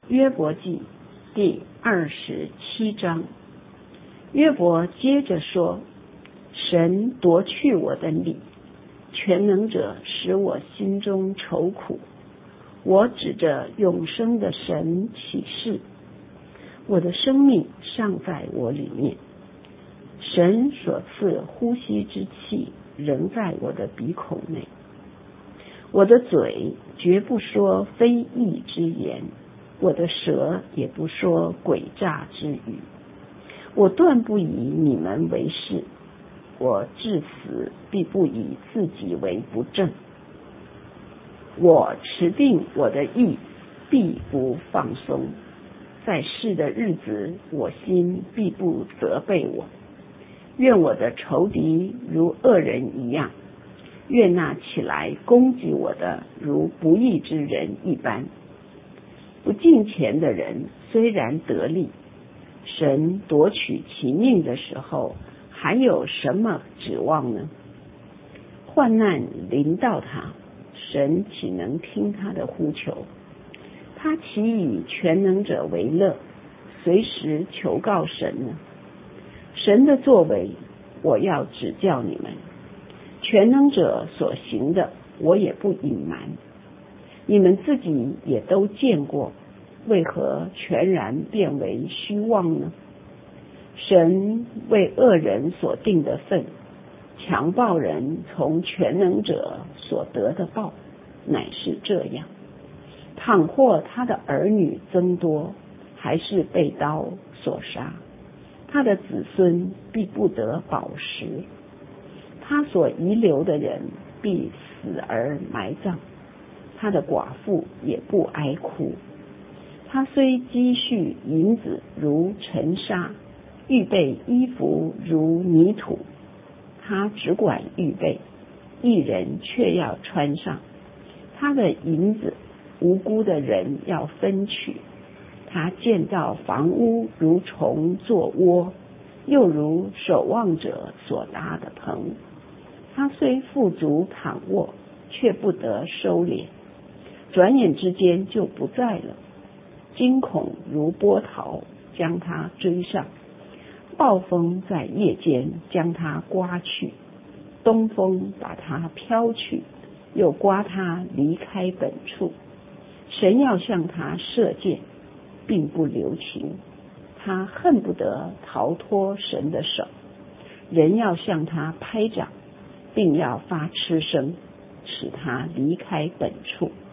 约伯记第27章。约伯接着说，神夺去我的理，全能者使我心中愁苦。我指着永生的神起誓，我的生命尚在我里面，神所赐呼吸之气仍在我的鼻孔内。我的嘴绝不说非义之言，我的舌也不说诡诈之语。我断不以你们为是，我至死必不以自己为不正。我持定我的意，必不放松。在世的日子，我心必不责备我。愿我的仇敌如恶人一样，愿那起来攻击我的如不义之人一般。不敬虔的人虽然得利，神夺取其命的时候，还有什么指望呢？患难临到他，神岂能听他的呼求？他岂以全能者为乐，随时求告神呢？神的作为，我要指教你们；全能者所行的，我也不隐瞒。你们自己也都见过，为何全然变为虚妄呢？神为恶人所定的份，强暴人从全能者所得的报，乃是这样。倘或他的儿女增多，还是被刀所杀，他的子孙必不得饱食，他所遗留的人必死而埋葬，他的寡妇也不哀哭。他虽积蓄银子如尘沙，预备衣服如泥土，他只管预备，一人却要穿上。他的银子无辜的人要分取，他建造房屋如虫作窝，又如守望者所搭的棚。他虽富足躺卧，却不得收敛，转眼之间就不在了。惊恐如波涛将他追上，暴风在夜间将他刮去，东风把他飘去，又刮他离开本处。神要向他射箭，并不留情，他恨不得逃脱神的手。人要向他拍掌，并要发嗤声，使他离开本处。